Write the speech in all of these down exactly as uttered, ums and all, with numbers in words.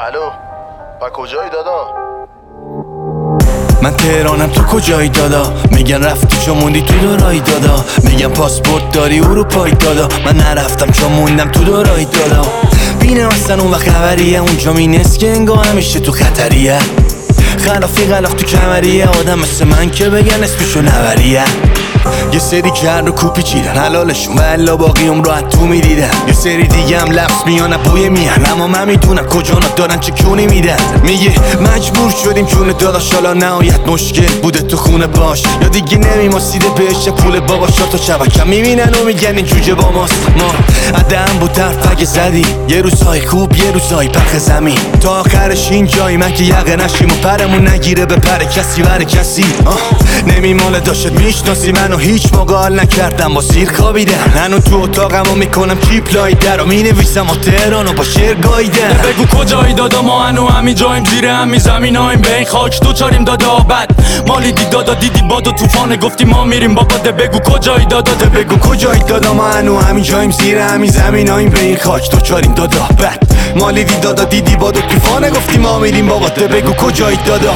الو با کجایی دادا؟ من تهرانم تو کجایی دادا؟ میگن رفتی چون موندی تو دورایی دادا. میگن پاسپورت داری اروپایی دادا. من نرفتم چون موندم تو دورایی دادا. بینم اصلا اون وقت خبریه اونجا مینست که انگاه همیشه تو خطریه. خلافی غلاف تو کمریه آدم مثل من که بگن اسمشو نوریه. یه سری کرد و کوپی چیدن حلالشون و الا باقی عمر رو تو میدیدن. یه سری دیگه هم لفظ میان بوی میهن اما من میدونم کجا دارن چه کونی میدن. میگه مجبور شدیم جون داداش حالا نهایت مشکل بوده تو خونه باش یا دیگه نمیماسیده بهش پول بابا شات و شبکم میبینن و میگن این جوجه با ماست. ما عدم بود درد اگه زدی یه روزهای خوب یه روزهای پخ زمین تا آخرش این جایی من که یقه نشیم و پرمون نگیره به پر کسی بر کسی. نمیماله داشت میشناسی منو هیچ موقع حال نکردم با سیر خوابیدن. هنو تو اتاقمو میکنم کیپلای در و مینویسم و تهرانو با شعر گاییدن. بگو کجایی دادا ما هنو همین جاییم زیر همین زمینایم به این خاک تو چاریم دادا. بد مالی دی دادا دیدی باد و توفانه گفتی ما میریم بابا. ده بگو کجایی دادا ده بگو کجایی دادا ما هنو همین جاییم زیر همین زمینایم به این خاک تو چاریم دادا. بد مالی دی دادا دیدی باد و توفانه گفتی ما میریم بابا. ده بگو کجایی دادا.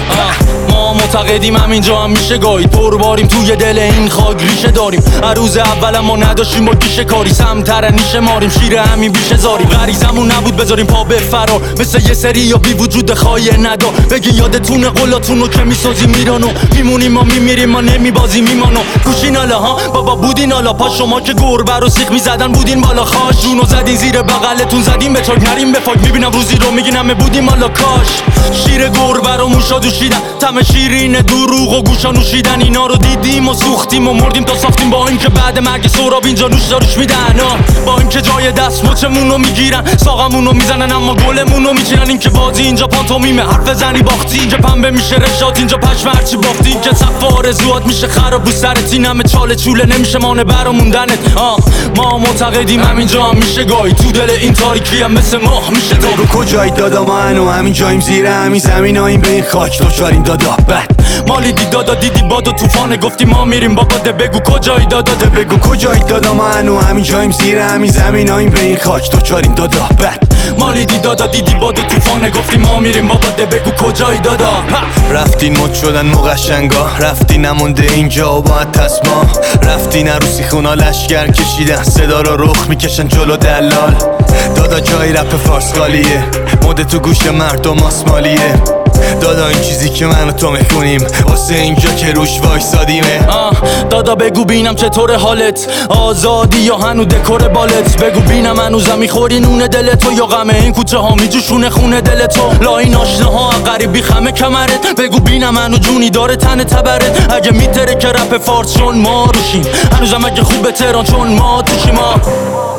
ما معتقدیم همینجا هم میشه گاهی پر باریم توی دل این خاک ریشه داریم. هر روز اول ما نداشتیم با گیشه کاری سمتر نیشه ماریم شیر همین بیشه زاریم. غریزمون نبود بذاریم پا به فرار مثل یه سری یا بی وجود خواهی ندا. بگی یادتونه قلاتونو که میسازیم میرانو میمونیم ما میمیریم ما نمیبازیم میمانو. گوشین حالا ها بابا بودین حالا پا شما که گربه رو سیخ میزدن بودین بالا خاش جونو زدین زیر بغلتون زدیم به چاک نریم به فاک. میبینم روزی رو میگین همه بودیم حالا کاش شیر گربه رو موشا دوشیدن تم شیرین دروغ و گوشا نوشیدن. اینا رو دیدیم و سوختیم و مردیم تا ساختیم با اینکه بعد مرگ سهراب اینجا نوش داروش میدن. با اینکه جای دست مچمون رو میگیرن ساقمون رو میزنن اما گلمون رو میچینن. این که بازی اینجا پانتومیمه حرف زنی باختی اینجا پنبه میشه رشات اینجا پشم هرچی بافتی. این که سقف آرزوات میشه خراب رو سرت این همه چاله چوله نمیشه مانه برا موندنت. ما معتقدیم همینجا هم میشه گاهی تو دل این تاریکی هم مثل ماه میشه دو. بگو کجایی دادا ما هنو همین جاییم زیر همین زمینایم به این خاک تو چاریم دادا. بد مالی دی دادا دیدی باد و توفانه گفتی ما میریم بابا. ده بگو کجایی دادا ده بگو کجایی دادا ما هنو همین جاییم زیر همین زمینایم به این خاک تو چاریم دادا. بد مالی دی دادا دیدی باد و توفانه گفتی ما میریم بابا. ده بگو کجایی دادا. رفتین مد شدن مقشنگا رفتی نمونده اینجا و باید تسما. رفتین عروسی خونا لشگر کشیدن صدا رو رخ میکشن جلو دلال. دادا جای رپ فارس خالیه مده تو گوش مردم آسمالیه. دادا این چیزی که من و تو میخونیم واسه اینجا که روش وایسادیمه. دادا بگو بینم چطور حالت آزادی یا هنو دکور بالت. بگو بینم هنوزم میخوری نون دل تو یا غمه این کوچه ها میجوشونه خونه دل تو. لا این آشناها غریبی خمه کمرت. بگو بینم هنو جونی داره تن تبرت. اگه میتره که رپ فارس چون ما روشیم هنوزم اگه خوبه تهران چون ما توشیم.